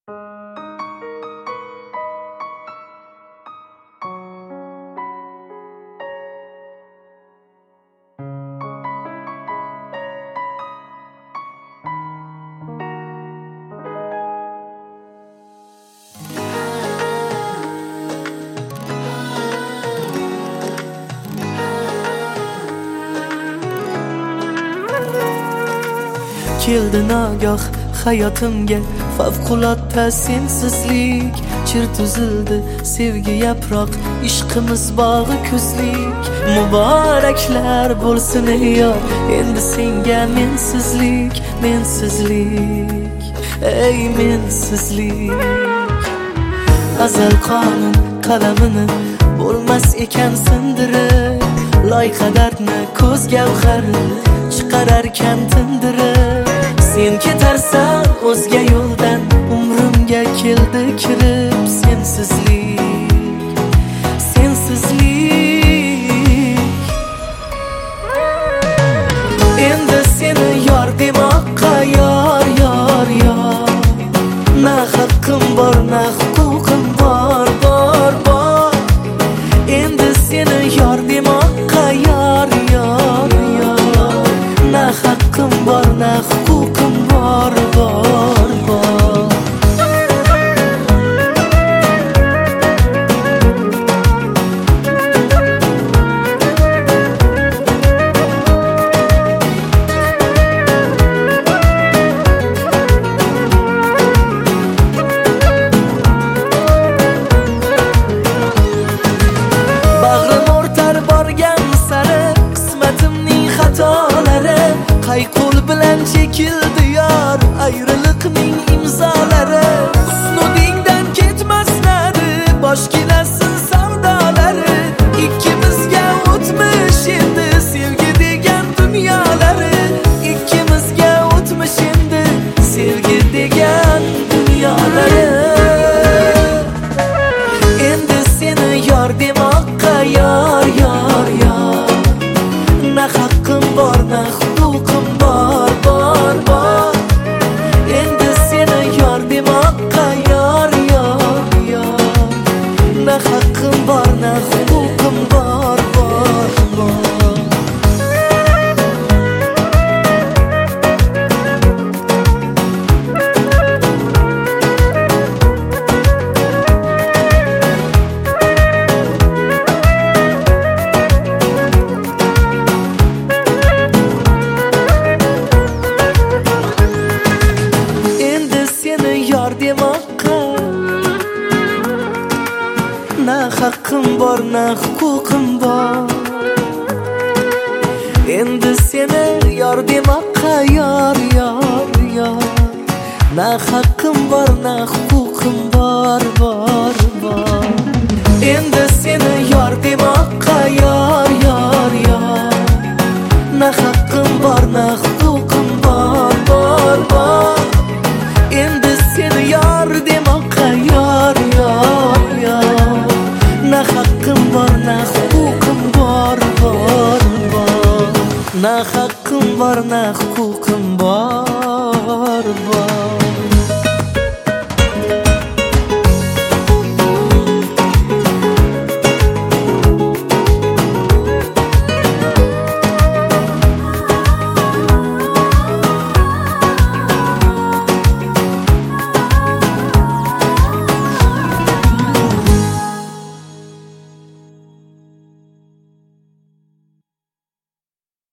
Keldi nagah hayotimga favqulodda sensizlik. Chir tuzildi sevgi yaproq, ishqimiz bog'i kuzlik. Muboraklar bo'lsin ey yor, endi senga mensizlik, mensizlik, ey mensizlik. Azal qonun qalamini bo'lmas ekan sindirib, loyqa dardni ko'z gavhari chiqararkan tindirib. Sen ketarsan o'zga yo'ldan, umrimga keldi kirib sensizlik, sensizlik. Endi seni yor demoqqa yor, yor, yor. Na haqqim bor, na huquqim bor, bor, bor. Endi seni yor demoqqa yor, yor, yor. Na haqqim bor, na huquqim bor, bor, bor. Bag'rim o'rtar borgan sari qismatimning xatolari. Qay qo'l bilan chekildi yor ayriliqning imzolari. Husnudingdan ketmaslari, bosh kelasin savdolari. Ikkimizga o'tmish endi sevgi degan dunyolari. Ikkimizga o'tmish endi sevgi degan dunyolari. Endi seni yor demoqqa yor, yor, yor. Na haqqim bor, na huquqim bor, bor, bor. Endi seni yor demoqqa yor, yor, yor. Na haqqim bor, na huquqim bor, bor, bor. Yor demoqqa na haqqim bor, na huquqim bor. Endi seni yor demoqqa yor, yor, yor. Na haqqim bor, na huquqim bor, bor, bor. Endi seni yor demoqqa yor, yor, yor. Na haqqim bor, na huquqim bor, bor, bor. Endi seni yor demoqqa yor, yor, yor. Na haqqim bor, na huquqim bor, bor, bor. Na haqqim bor, na